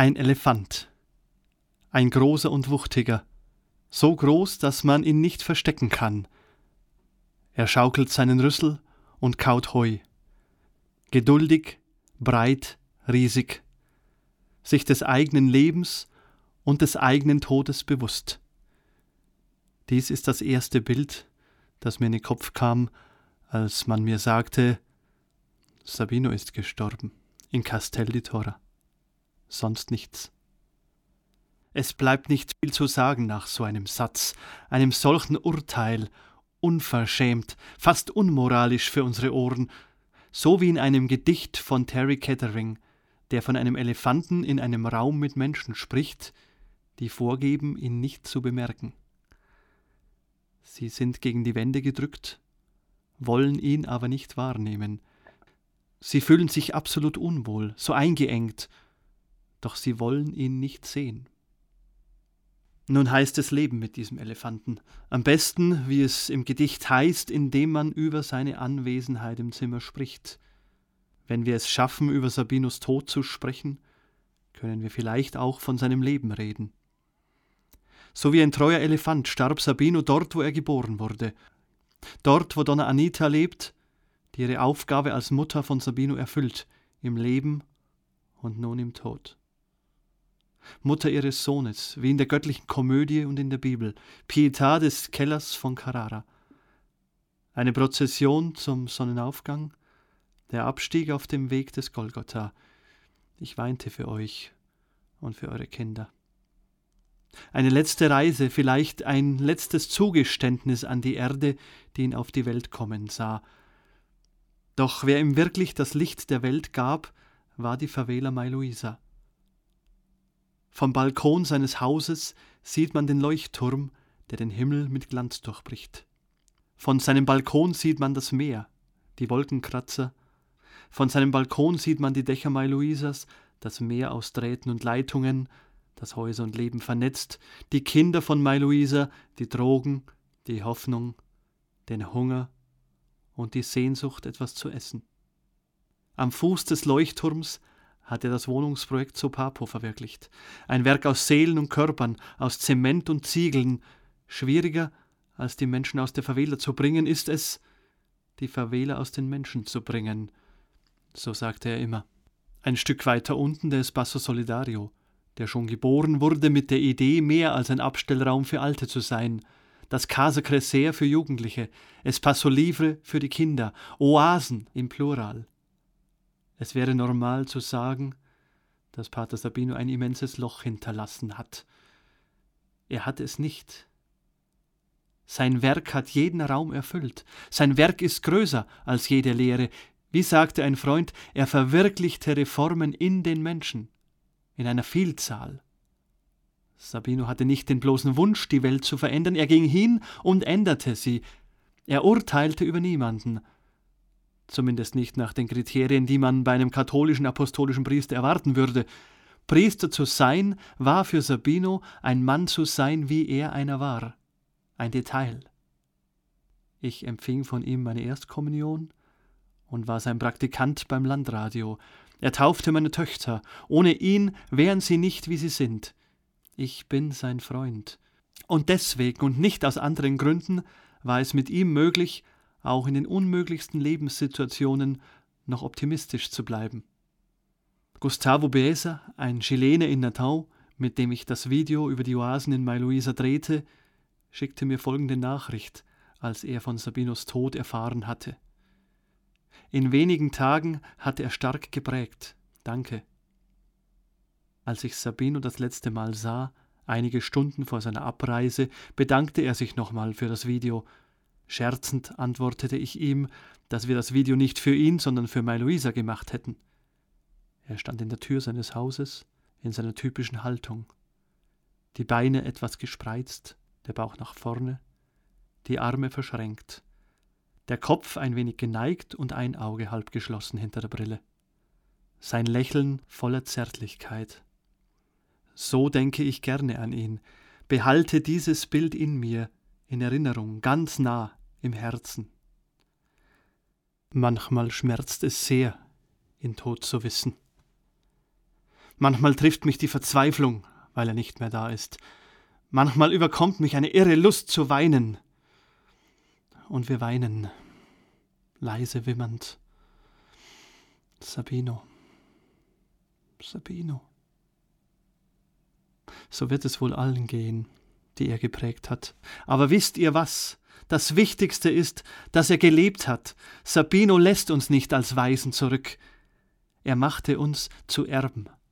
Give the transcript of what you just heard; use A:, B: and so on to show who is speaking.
A: Ein Elefant. Ein großer und wuchtiger. So groß, dass man ihn nicht verstecken kann. Er schaukelt seinen Rüssel und kaut Heu. Geduldig, breit, riesig. Sich des eigenen Lebens und des eigenen Todes bewusst. Dies ist das erste Bild, das mir in den Kopf kam, als man mir sagte, Sabino ist gestorben, in Castel di Torra. Sonst nichts. Es bleibt nicht viel zu sagen nach so einem Satz, einem solchen Urteil, unverschämt, fast unmoralisch für unsere Ohren, so wie in einem Gedicht von Terry Kettering, der von einem Elefanten in einem Raum mit Menschen spricht, die vorgeben, ihn nicht zu bemerken. Sie sind gegen die Wände gedrückt, wollen ihn aber nicht wahrnehmen. Sie fühlen sich absolut unwohl, so eingeengt, doch sie wollen ihn nicht sehen. Nun heißt es Leben mit diesem Elefanten. Am besten, wie es im Gedicht heißt, indem man über seine Anwesenheit im Zimmer spricht. Wenn wir es schaffen, über Sabinos Tod zu sprechen, können wir vielleicht auch von seinem Leben reden. So wie ein treuer Elefant starb Sabino dort, wo er geboren wurde. Dort, wo Donna Anita lebt, die ihre Aufgabe als Mutter von Sabino erfüllt, im Leben und nun im Tod. Mutter ihres Sohnes, wie in der göttlichen Komödie und in der Bibel, Pietà des Kellers von Carrara. Eine Prozession zum Sonnenaufgang, der Abstieg auf dem Weg des Golgotha. Ich weinte für euch und für eure Kinder. Eine letzte Reise, vielleicht ein letztes Zugeständnis an die Erde, die ihn auf die Welt kommen sah. Doch wer ihm wirklich das Licht der Welt gab, war die Favela Mai Luisa. Vom Balkon seines Hauses sieht man den Leuchtturm, der den Himmel mit Glanz durchbricht. Von seinem Balkon sieht man das Meer, die Wolkenkratzer. Von seinem Balkon sieht man die Dächer Mai Luisas, das Meer aus Drähten und Leitungen, das Häuser und Leben vernetzt, die Kinder von Mai Luisa, die Drogen, die Hoffnung, den Hunger und die Sehnsucht, etwas zu essen. Am Fuß des Leuchtturms hat er das Wohnungsprojekt Sopapo verwirklicht. Ein Werk aus Seelen und Körpern, aus Zement und Ziegeln. Schwieriger, als die Menschen aus der Favela zu bringen, ist es, die Favela aus den Menschen zu bringen. So sagte er immer. Ein Stück weiter unten der Espacio Solidario, der schon geboren wurde mit der Idee, mehr als ein Abstellraum für Alte zu sein. Das Casa Crescer für Jugendliche, Espacio Livre für die Kinder, Oasen im Plural. Es wäre normal zu sagen, dass Pater Sabino ein immenses Loch hinterlassen hat. Er hat es nicht. Sein Werk hat jeden Raum erfüllt. Sein Werk ist größer als jede Lehre. Wie sagte ein Freund, er verwirklichte Reformen in den Menschen, in einer Vielzahl. Sabino hatte nicht den bloßen Wunsch, die Welt zu verändern, er ging hin und änderte sie. Er urteilte über niemanden, zumindest nicht nach den Kriterien, die man bei einem katholischen apostolischen Priester erwarten würde. Priester zu sein, war für Sabino ein Mann zu sein, wie er einer war. Ein Detail. Ich empfing von ihm meine Erstkommunion und war sein Praktikant beim Landradio. Er taufte meine Töchter. Ohne ihn wären sie nicht, wie sie sind. Ich bin sein Freund. Und deswegen und nicht aus anderen Gründen war es mit ihm möglich, auch in den unmöglichsten Lebenssituationen noch optimistisch zu bleiben. Gustavo Beza, ein Chilene in Natal, mit dem ich das Video über die Oasen in Mai Luisa drehte, schickte mir folgende Nachricht, als er von Sabinos Tod erfahren hatte. In wenigen Tagen hat er stark geprägt. Danke. Als ich Sabino das letzte Mal sah, einige Stunden vor seiner Abreise, bedankte er sich nochmal für das Video. Scherzend antwortete ich ihm, dass wir das Video nicht für ihn, sondern für Mai Luisa gemacht hätten. Er stand in der Tür seines Hauses, in seiner typischen Haltung. Die Beine etwas gespreizt, der Bauch nach vorne, die Arme verschränkt, der Kopf ein wenig geneigt und ein Auge halb geschlossen hinter der Brille. Sein Lächeln voller Zärtlichkeit. So denke ich gerne an ihn, behalte dieses Bild in mir, in Erinnerung, ganz nah im Herzen. Manchmal schmerzt es sehr, ihn tot zu wissen. Manchmal trifft mich die Verzweiflung, weil er nicht mehr da ist. Manchmal überkommt mich eine irre Lust zu weinen. Und wir weinen, leise wimmernd. Sabino, Sabino. So wird es wohl allen gehen, die er geprägt hat. Aber wisst ihr was? Das Wichtigste ist, dass er gelebt hat. Sabino lässt uns nicht als Waisen zurück. Er machte uns zu Erben.